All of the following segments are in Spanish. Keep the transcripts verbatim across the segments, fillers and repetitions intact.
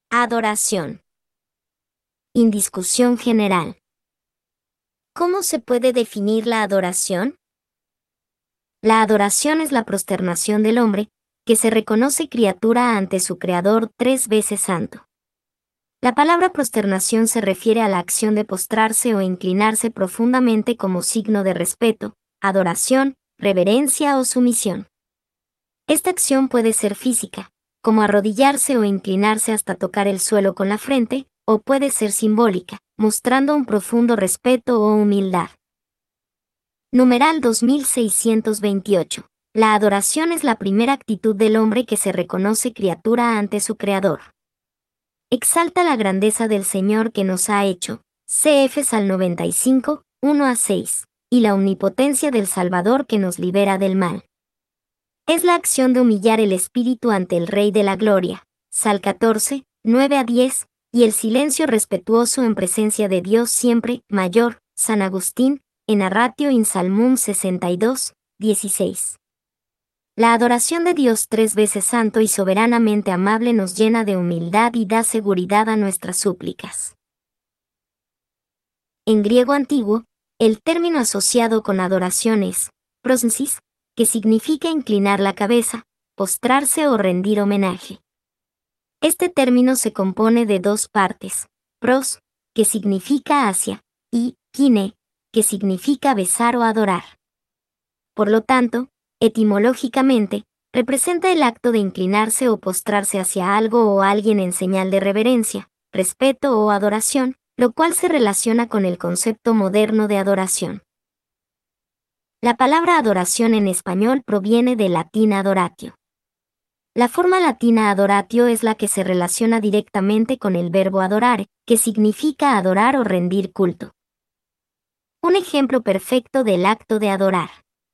Adoración. Indiscusión general. ¿Cómo se puede definir la adoración? La adoración es la prosternación del hombre, que se reconoce criatura ante su Creador tres veces santo. La palabra prosternación se refiere a la acción de postrarse o inclinarse profundamente como signo de respeto, adoración, reverencia o sumisión. Esta acción puede ser física, como arrodillarse o inclinarse hasta tocar el suelo con la frente, o puede ser simbólica, mostrando un profundo respeto o humildad. Numeral dos mil seiscientos veintiocho. La adoración es la primera actitud del hombre que se reconoce criatura ante su Creador. Exalta la grandeza del Señor que nos ha hecho, C F Salmo noventa y cinco, uno a seis, y la omnipotencia del Salvador que nos libera del mal. Es la acción de humillar el espíritu ante el Rey de la Gloria, Sal catorce, nueve a diez, y el silencio respetuoso en presencia de Dios siempre, mayor, San Agustín, en Narratio in Psalmum sesenta y dos, dieciséis. La adoración de Dios tres veces santo y soberanamente amable nos llena de humildad y da seguridad a nuestras súplicas. En griego antiguo, el término asociado con adoración es prosnesis, que significa inclinar la cabeza, postrarse o rendir homenaje. Este término se compone de dos partes, pros, que significa hacia, y kine, que significa besar o adorar. Por lo tanto, etimológicamente, representa el acto de inclinarse o postrarse hacia algo o alguien en señal de reverencia, respeto o adoración, lo cual se relaciona con el concepto moderno de adoración. La palabra adoración en español proviene del latín adoratio. La forma latina adoratio es la que se relaciona directamente con el verbo adorare, que significa adorar o rendir culto. Un ejemplo perfecto del acto de adorar.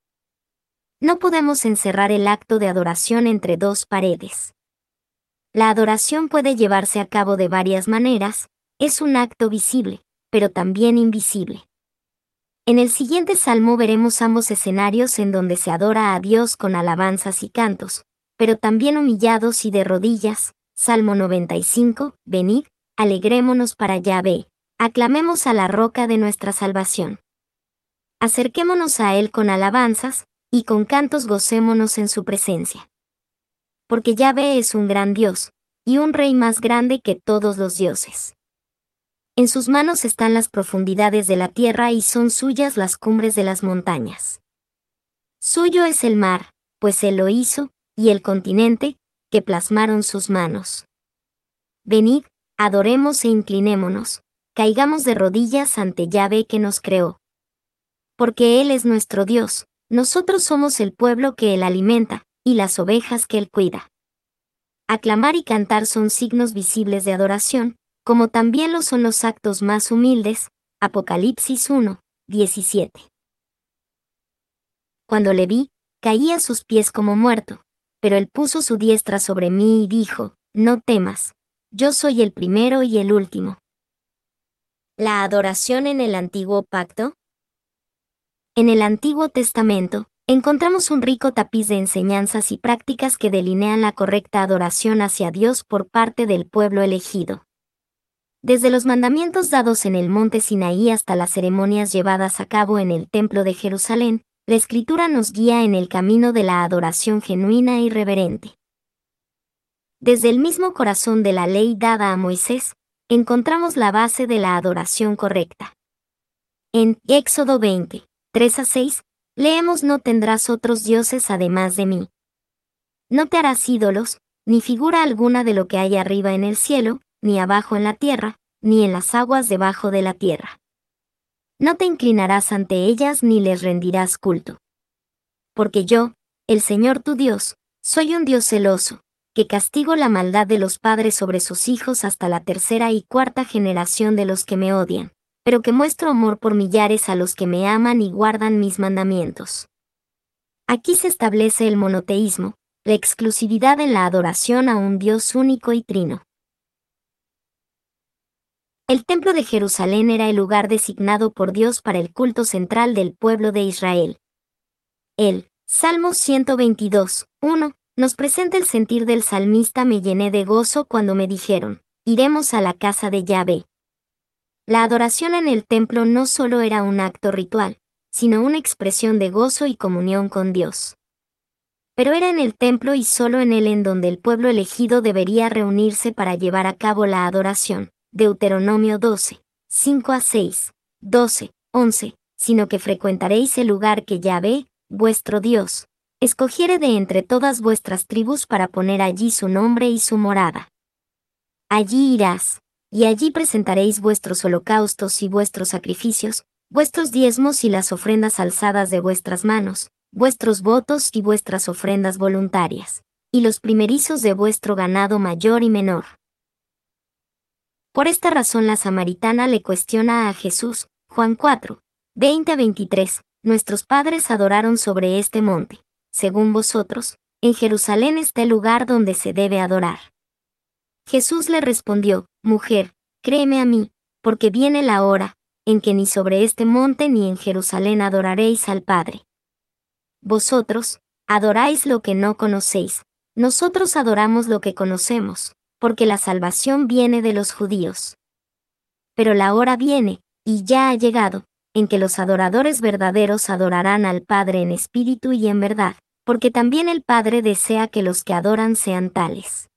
No podemos encerrar el acto de adoración entre dos paredes. La adoración puede llevarse a cabo de varias maneras, es un acto visible, pero también invisible. En el siguiente salmo veremos ambos escenarios en donde se adora a Dios con alabanzas y cantos, pero también humillados y de rodillas. Salmo noventa y cinco, venid, alegrémonos para Yahvé, aclamemos a la roca de nuestra salvación. Acerquémonos a Él con alabanzas, y con cantos gocémonos en su presencia. Porque Yahvé es un gran Dios, y un Rey más grande que todos los dioses. En sus manos están las profundidades de la tierra y son suyas las cumbres de las montañas. Suyo es el mar, pues Él lo hizo, y el continente, que plasmaron sus manos. Venid, adoremos e inclinémonos, caigamos de rodillas ante Yahvé que nos creó. Porque Él es nuestro Dios, nosotros somos el pueblo que Él alimenta, y las ovejas que Él cuida. Aclamar y cantar son signos visibles de adoración, como también lo son los actos más humildes. Apocalipsis uno, diecisiete. Cuando le vi, caí a sus pies como muerto, pero Él puso su diestra sobre mí y dijo, no temas, yo soy el primero y el último. ¿La adoración en el Antiguo Pacto? En el Antiguo Testamento, encontramos un rico tapiz de enseñanzas y prácticas que delinean la correcta adoración hacia Dios por parte del pueblo elegido. Desde los mandamientos dados en el monte Sinaí hasta las ceremonias llevadas a cabo en el Templo de Jerusalén, la Escritura nos guía en el camino de la adoración genuina y reverente. Desde el mismo corazón de la ley dada a Moisés, encontramos la base de la adoración correcta. En Éxodo veinte, tres a seis, leemos: no tendrás otros dioses además de mí. No te harás ídolos, ni figura alguna de lo que hay arriba en el cielo, ni abajo en la tierra, ni en las aguas debajo de la tierra. No te inclinarás ante ellas ni les rendirás culto. Porque yo, el Señor tu Dios, soy un Dios celoso, que castigo la maldad de los padres sobre sus hijos hasta la tercera y cuarta generación de los que me odian, pero que muestro amor por millares a los que me aman y guardan mis mandamientos. Aquí se establece el monoteísmo, la exclusividad en la adoración a un Dios único y trino. El Templo de Jerusalén era el lugar designado por Dios para el culto central del pueblo de Israel. El Salmo ciento veintidós, uno, nos presenta el sentir del salmista: me llené de gozo cuando me dijeron, iremos a la casa de Yahvé. La adoración en el templo no solo era un acto ritual, sino una expresión de gozo y comunión con Dios. Pero era en el templo y solo en él en donde el pueblo elegido debería reunirse para llevar a cabo la adoración. Deuteronomio doce, cinco a seis, doce, once, sino que frecuentaréis el lugar que Yahvé, vuestro Dios, escogiere de entre todas vuestras tribus para poner allí su nombre y su morada. Allí irás, y allí presentaréis vuestros holocaustos y vuestros sacrificios, vuestros diezmos y las ofrendas alzadas de vuestras manos, vuestros votos y vuestras ofrendas voluntarias, y los primerizos de vuestro ganado mayor y menor. Por esta razón la samaritana le cuestiona a Jesús, Juan cuatro, veinte a veintitrés, nuestros padres adoraron sobre este monte, según vosotros, en Jerusalén está el lugar donde se debe adorar. Jesús le respondió, mujer, créeme a mí, porque viene la hora, en que ni sobre este monte ni en Jerusalén adoraréis al Padre. Vosotros, adoráis lo que no conocéis, nosotros adoramos lo que conocemos, porque la salvación viene de los judíos. Pero la hora viene, y ya ha llegado, en que los adoradores verdaderos adorarán al Padre en espíritu y en verdad, porque también el Padre desea que los que adoran sean tales.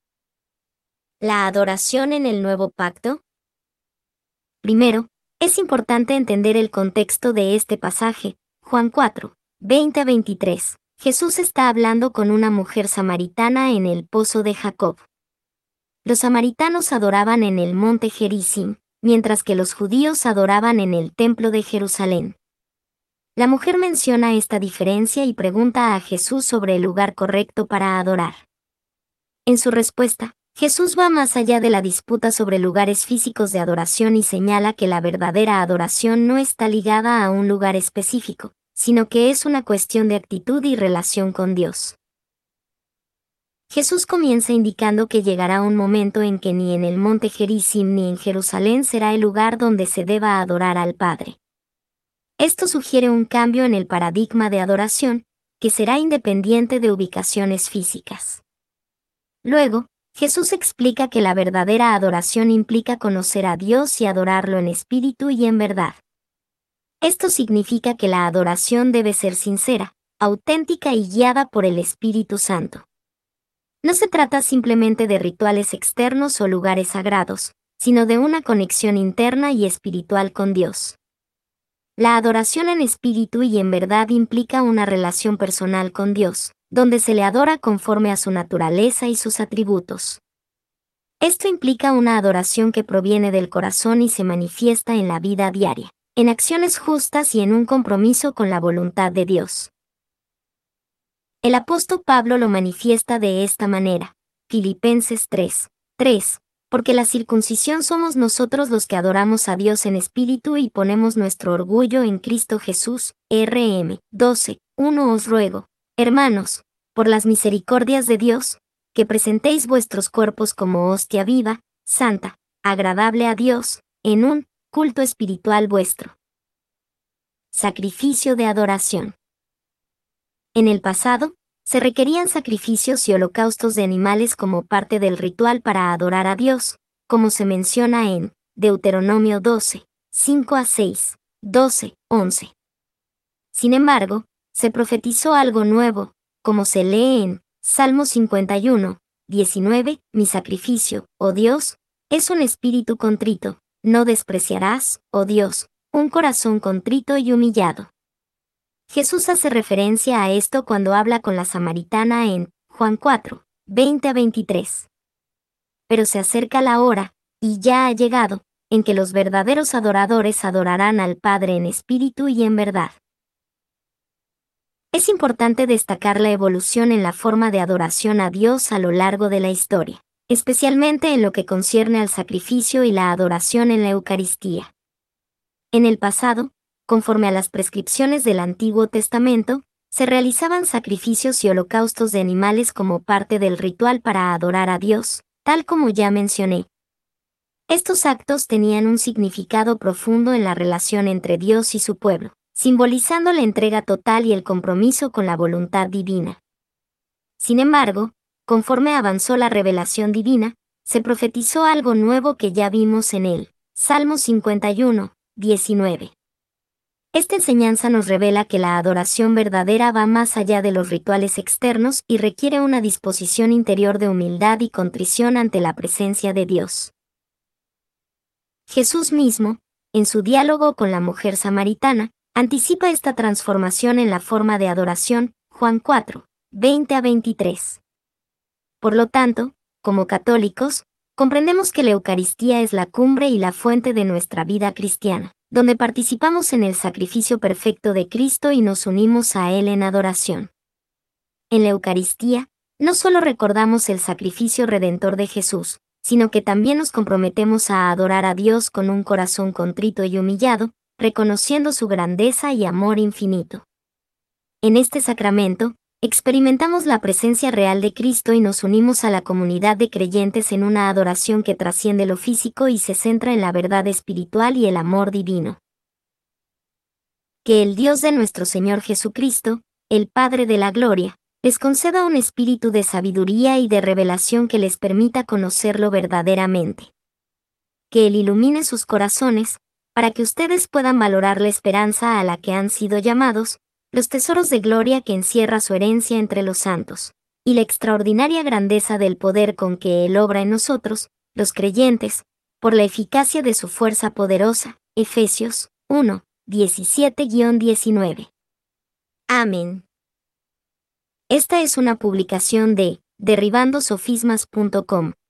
¿La adoración en el nuevo pacto? Primero, es importante entender el contexto de este pasaje, Juan cuatro, veinte a veintitrés. Jesús está hablando con una mujer samaritana en el pozo de Jacob. Los samaritanos adoraban en el monte Gerizim, mientras que los judíos adoraban en el templo de Jerusalén. La mujer menciona esta diferencia y pregunta a Jesús sobre el lugar correcto para adorar. En su respuesta, Jesús va más allá de la disputa sobre lugares físicos de adoración y señala que la verdadera adoración no está ligada a un lugar específico, sino que es una cuestión de actitud y relación con Dios. Jesús comienza indicando que llegará un momento en que ni en el monte Gerizim ni en Jerusalén será el lugar donde se deba adorar al Padre. Esto sugiere un cambio en el paradigma de adoración, que será independiente de ubicaciones físicas. Luego, Jesús explica que la verdadera adoración implica conocer a Dios y adorarlo en espíritu y en verdad. Esto significa que la adoración debe ser sincera, auténtica y guiada por el Espíritu Santo. No se trata simplemente de rituales externos o lugares sagrados, sino de una conexión interna y espiritual con Dios. La adoración en espíritu y en verdad implica una relación personal con Dios, donde se le adora conforme a su naturaleza y sus atributos. Esto implica una adoración que proviene del corazón y se manifiesta en la vida diaria, en acciones justas y en un compromiso con la voluntad de Dios. El apóstol Pablo lo manifiesta de esta manera, Filipenses tres, tres, porque la circuncisión somos nosotros los que adoramos a Dios en espíritu y ponemos nuestro orgullo en Cristo Jesús, R M doce, uno Os ruego, hermanos, por las misericordias de Dios, que presentéis vuestros cuerpos como hostia viva, santa, agradable a Dios, en un culto espiritual vuestro. Sacrificio de adoración. En el pasado, se requerían sacrificios y holocaustos de animales como parte del ritual para adorar a Dios, como se menciona en Deuteronomio doce, cinco a seis, doce, once. Sin embargo, se profetizó algo nuevo, como se lee en Salmo cincuenta y uno, diecinueve, mi sacrificio, oh Dios, es un espíritu contrito, no despreciarás, oh Dios, un corazón contrito y humillado. Jesús hace referencia a esto cuando habla con la samaritana en Juan cuatro, veinte a veintitrés. Pero se acerca la hora, y ya ha llegado, en que los verdaderos adoradores adorarán al Padre en espíritu y en verdad. Es importante destacar la evolución en la forma de adoración a Dios a lo largo de la historia, especialmente en lo que concierne al sacrificio y la adoración en la Eucaristía. En el pasado, conforme a las prescripciones del Antiguo Testamento, se realizaban sacrificios y holocaustos de animales como parte del ritual para adorar a Dios, tal como ya mencioné. Estos actos tenían un significado profundo en la relación entre Dios y su pueblo, simbolizando la entrega total y el compromiso con la voluntad divina. Sin embargo, conforme avanzó la revelación divina, se profetizó algo nuevo que ya vimos en él. Salmo cincuenta y uno, diecinueve. Esta enseñanza nos revela que la adoración verdadera va más allá de los rituales externos y requiere una disposición interior de humildad y contrición ante la presencia de Dios. Jesús mismo, en su diálogo con la mujer samaritana, anticipa esta transformación en la forma de adoración, Juan cuatro, veinte a veintitrés. Por lo tanto, como católicos, comprendemos que la Eucaristía es la cumbre y la fuente de nuestra vida cristiana, donde participamos en el sacrificio perfecto de Cristo y nos unimos a Él en adoración. En la Eucaristía, no solo recordamos el sacrificio redentor de Jesús, sino que también nos comprometemos a adorar a Dios con un corazón contrito y humillado, reconociendo su grandeza y amor infinito. En este sacramento, experimentamos la presencia real de Cristo y nos unimos a la comunidad de creyentes en una adoración que trasciende lo físico y se centra en la verdad espiritual y el amor divino. Que el Dios de nuestro Señor Jesucristo, el Padre de la Gloria, les conceda un espíritu de sabiduría y de revelación que les permita conocerlo verdaderamente. Que Él ilumine sus corazones, para que ustedes puedan valorar la esperanza a la que han sido llamados, los tesoros de gloria que encierra su herencia entre los santos, y la extraordinaria grandeza del poder con que Él obra en nosotros, los creyentes, por la eficacia de su fuerza poderosa. Efesios uno, diecisiete a diecinueve. Amén. Esta es una publicación de derribando sofismas punto com.